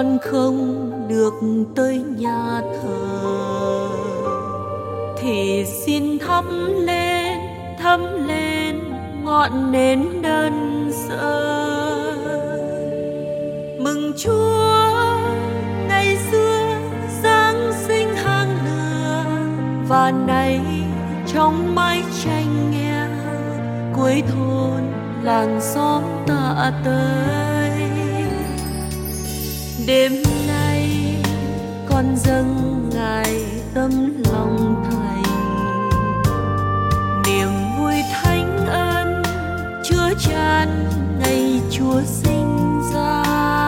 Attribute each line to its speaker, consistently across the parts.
Speaker 1: con không được tới nhà thờ thì xin thắp lên ngọn nến đơn sơ mừng Chúa ngày xưa Giáng sinh hàng lửa và nay trong mái tranh nghe cuối thôn làng xóm tạ tới. Đêm nay con dâng Ngài tấm lòng thành, niềm vui thánh ân chứa chan ngày Chúa sinh ra.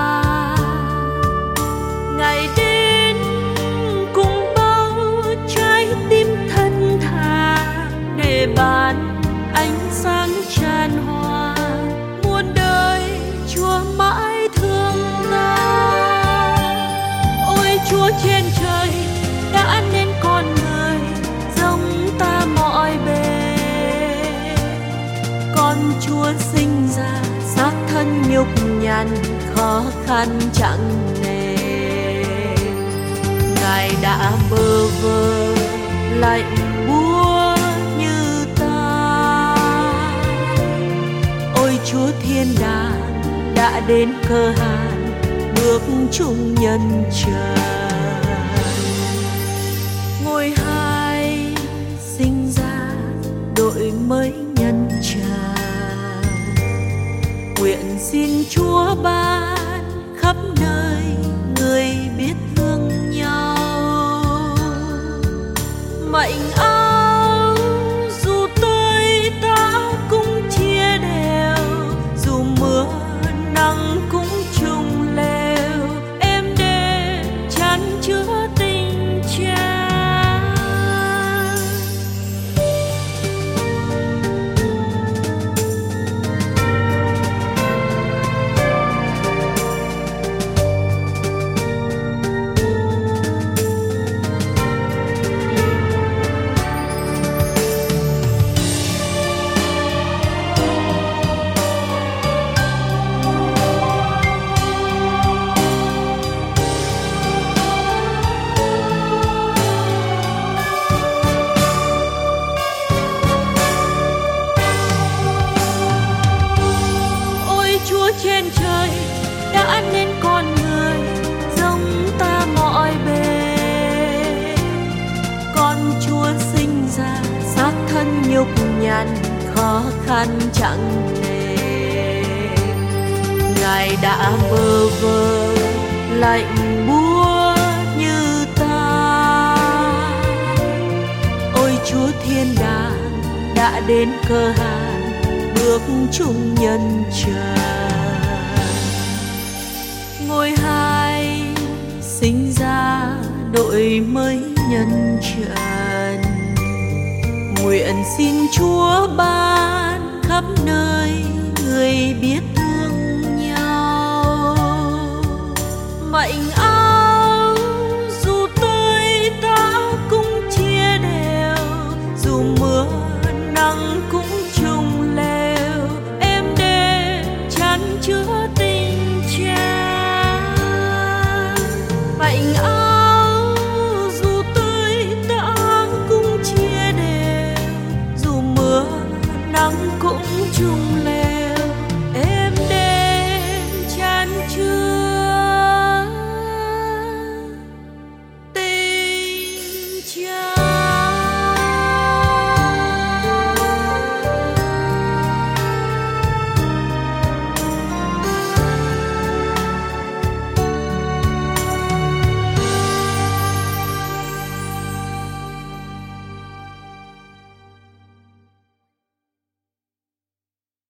Speaker 1: Ngài đến cùng bao trái tim thân thà để ban ánh sáng tràn hòa muôn đời Chúa mãi thương ta. Ôi Chúa trên trời đã nên con người giống ta mọi bề, con Chúa sinh ra xác thân nhục nhằn khó khăn chẳng nề. Ngài đã bơ vơ lạnh búa như ta. Ôi Chúa thiên đàng đã đến cơ hàn bước chung nhân trần. Ngôi hai sinh ra đổi mới nhân trần, nguyện xin Chúa ban khắp nơi người biết thương nhau. Mệnh áo dù tôi ta cũng chia đều, dù mưa nắng cũng chung lều, em đêm chan chứa tình cha. Chúa trên trời đã nên con người giống ta mọi bề, con Chúa sinh ra xác thân nhục nhằn khó khăn chẳng nề. Ngài đã bơ vơ lạnh búa như ta. Ôi Chúa thiên đàng đã đến cơ hàn bước chung nhân trần. Ngôi hai sinh ra đổi mới nhân trần, nguyện xin Chúa ban khắp nơi người biết thương nhau. Mệnh